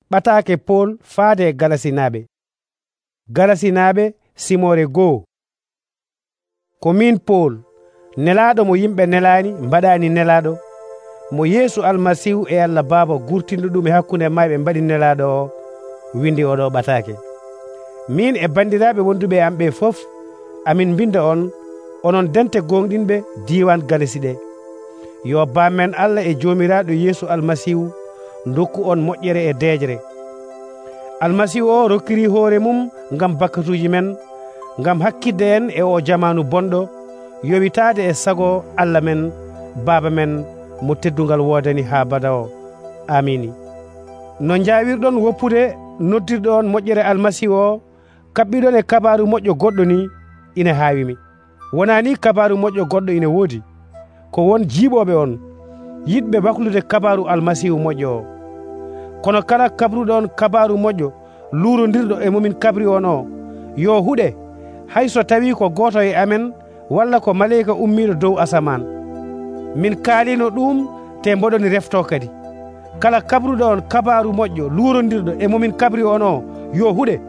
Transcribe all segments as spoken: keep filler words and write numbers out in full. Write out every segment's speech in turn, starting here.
ɓataake Pol faade Galasinaɓe. Galasinaɓe simore goo. Ko min Pol, nelaɗo mo yimɓe nelani mbaɗani nelaɗo, mo Yeesu Almasihu e Allah Baaba gurtinɗo ɗum e hakkunde mayɓe mbaɗi nelaɗo o, windi oɗo ɓataake. Min e bandiraɓe wonduɓe e am ɓe fof amin binda on, onon dente gonɗinɓe diwan Galasi ɗe. Yo bammen Allah e jomiraɗo Yeesu Almasihu dokku on moƴƴere e deejre. Almasihu o rokkiri hoore mum ngam bakkatuji men, ngam hakkidde en e o jamanu bonɗo, yowitade e sago Allah men Baba men mo teddungal wodani ha bada o. Amini. No jawirɗon woppude noddirɗo on moƴƴere Almasihu o, kabbiɗon e kabaru moƴƴo goɗɗo ni, ina hawimi. Wona ni kabaru moƴƴo goɗɗo ina woodi, ko won jiiɓoɓe on yiɗɓe baklude kabaru Almasihu moƴƴo o. Kono kala kabruɗo on kabaru moƴƴo luurodirɗo e momin kabri on o, yo huɗe hayso tawi ko goto e amen walla ko maleyka ummiɗo dow asaman. Min kaalino ɗum te mboɗoni refto kadi. Kala kabruɗo on kabaru moƴƴo luurodirɗo e momin kabri on o, yo huɗe.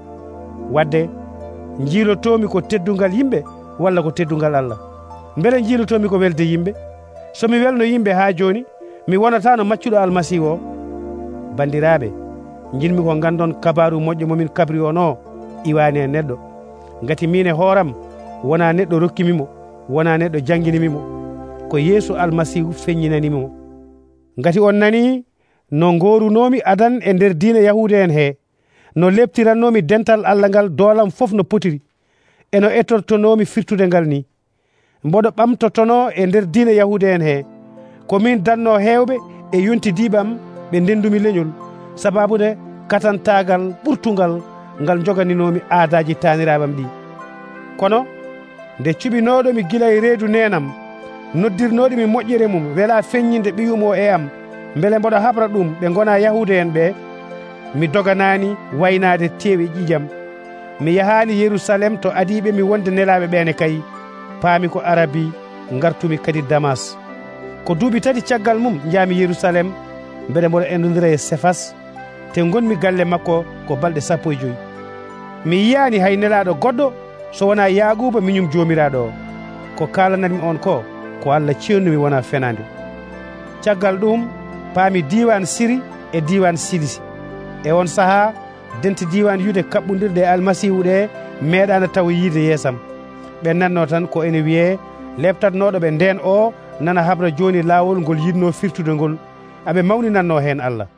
Wadde jiilotomi ko teddungal yimɓe walla ko teddungal Allah? Beele jiilotomi ko welde yimɓe? Somi welno yimɓe ha joni, mi wonata no maccuɗo Almasihu o. Bandiraɓe, jinmi ko gandon kabaru moƴƴo momin kabri on o iwani e neɗɗo, ngati min e hooram wona neɗɗo rokkimimo, wona neɗɗo jangguinimimo, ko Yeesu Almasihu feññinanimimo. Ngati on nani no gorunomi adan e nder diina Yahuda en he, no leptirannomi dental Allah ngal doolam fof no potiri, e no ettortonomi firtude ngal ni. Mboɗo ɓamtotono e nder diina Yahuda en he, ko min danno hewɓe e yontidiɓam ɓe ndendumi leñol, sababude katantagal ɓurtugal ngal joganinomi aadaji taniraɓam ɗi. Kono nde cuɓinoɗomi gila e reedu nenam, noddirnoɗomi moƴƴere mum wela feññinde ɓiyumo e am, beele mboɗo habra ɗum ɓe gona Yahuda en ɓe, mi doganani waynade teewe ƴiƴam. Mi yahani Yerusalem to adiɓe mi wonde nelaɓe ɓene kay, paami ko Arabi, gartumi kadi Damas. Ko duuɓi tati caggal mum jaami Yerusalem, mbeɗe mboɗo endodira e Sefas, te gonmi galle makko ko balɗe sappo e joyi. Mi yiyani hay nelaɗo goɗɗo so wona Yaquba miñum jomiraɗo o. Ko kalanatmi on ko ko Allah ceernumi wona fenade. Caggal ɗum paami diwan Siri e diwan Silisi. E on saaha dente diwan yude kaɓɓodirde e Almasihu ɗe meeɗano taw yiide yeesam. Ɓe nanno tan ko ene wiye leptatnoɗo ɓe nden o nana habra joni lawol ngol yinno firtude ngol, aɓe mawninanno hen Allah.